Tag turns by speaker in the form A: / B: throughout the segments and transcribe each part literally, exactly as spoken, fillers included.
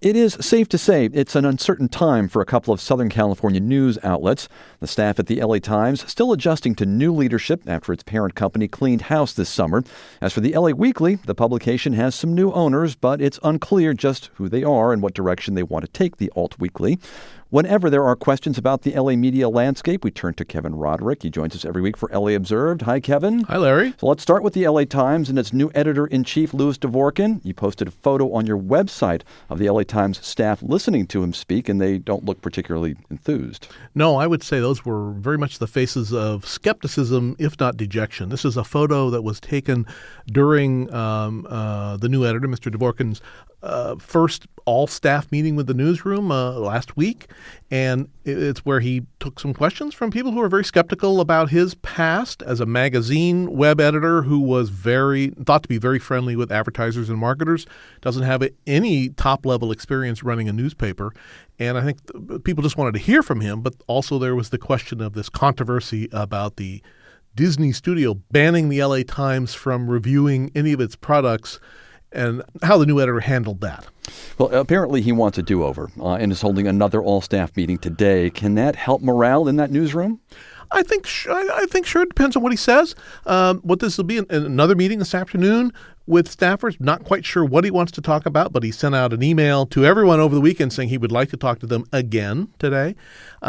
A: It is safe to say it's an uncertain time for a couple of Southern California news outlets. The staff at the L A Times still adjusting to new leadership after its parent company cleaned house this summer. As for the L A Weekly, the publication has some new owners, but it's unclear just who they are and what direction they want to take the Alt Weekly. Whenever there are questions about the L A media landscape, we turn to Kevin Roderick. He joins us every week for L A Observed. Hi, Kevin.
B: Hi, Larry.
A: So let's start with the L A Times and its new editor-in-chief, Louis Dvorkin. You posted a photo on your website of the L A Times staff listening to him speak, and they don't look particularly enthused.
B: No, I would say those were very much the faces of skepticism, if not dejection. This is a photo that was taken during um, uh, the new editor, Mister Dvorkin's, uh, first all-staff meeting with the newsroom uh, last week, and it's where he took some questions from people who are very skeptical about his past as a magazine web editor who was very thought to be very friendly with advertisers and marketers, doesn't have any top-level experience running a newspaper, and I think people just wanted to hear from him, but also there was the question of this controversy about the Disney studio banning the L A Times from reviewing any of its products, and how the new editor handled that.
A: Well, apparently he wants a do-over uh, and is holding another all-staff meeting today. Can that help morale in that newsroom?
B: I think I think sure it depends on what he says. Um, what this will be in, in another meeting this afternoon with staffers. Not quite sure what he wants to talk about, but he sent out an email to everyone over the weekend saying he would like to talk to them again today.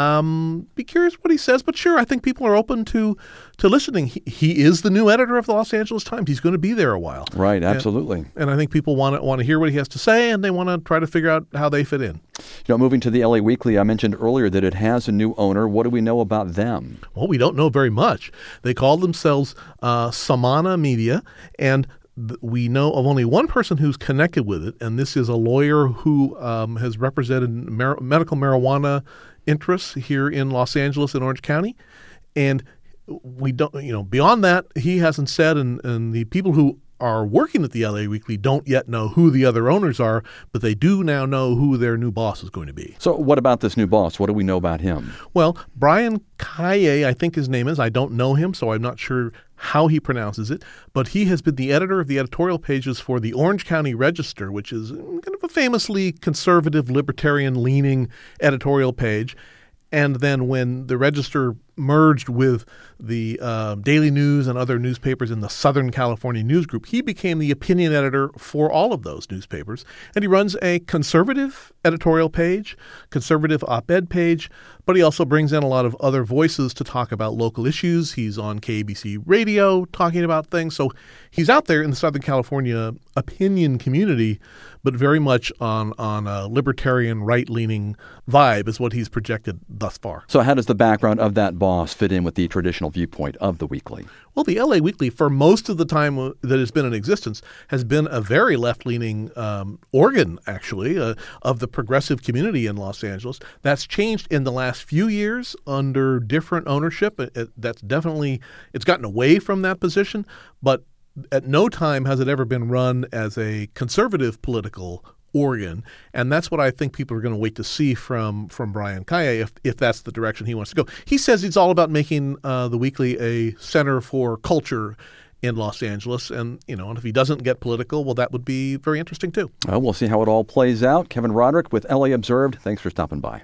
B: Um, be curious what he says, but sure, I think people are open to to listening. He, he is the new editor of the Los Angeles Times. He's going to be there a while.
A: Right, absolutely.
B: And, and I think people want to want to hear what he has to say, and they want to try to figure out how they fit in.
A: You know, moving to the L A Weekly, I mentioned earlier that it has a new owner. What do we know about them?
B: Well, we don't know very much. They call themselves uh, Samana Media, and th- we know of only one person who's connected with it, and this is a lawyer who um, has represented mar- medical marijuana interests here in Los Angeles and Orange County. And we don't, you know, beyond that, he hasn't said, and, and the people who are working at the L A Weekly don't yet know who the other owners are, but they do now know who their new boss is going to be.
A: So what about this new boss? What do we know about him?
B: Well, Brian Kaye, I think his name is. I don't know him, so I'm not sure how he pronounces it, but he has been the editor of the editorial pages for the Orange County Register, which is kind of a famously conservative, libertarian-leaning editorial page. And then when the Register merged with the uh, Daily News and other newspapers in the Southern California News Group, he became the opinion editor for all of those newspapers. And he runs a conservative editorial page, conservative op-ed page, but he also brings in a lot of other voices to talk about local issues. He's on K A B C radio talking about things. So he's out there in the Southern California opinion community, but very much on, on a libertarian, right-leaning vibe is what he's projected thus far.
A: So how does the background of that boss fit in with the traditional viewpoint of the Weekly?
B: Well, the L A Weekly, for most of the time that it's been in existence, has been a very left-leaning um, organ, actually, uh, of the progressive community in Los Angeles. That's changed in the last few years under different ownership. It, it, that's definitely, it's gotten away from that position, but at no time has it ever been run as a conservative political organ, and that's what I think people are going to wait to see from from Brian Kaye if if that's the direction he wants to go. He says it's all about making uh, the Weekly a center for culture in Los Angeles, and you know, and if he doesn't get political, well, that would be very interesting too.
A: Well, we'll see how it all plays out. Kevin Roderick with L A Observed. Thanks for stopping by.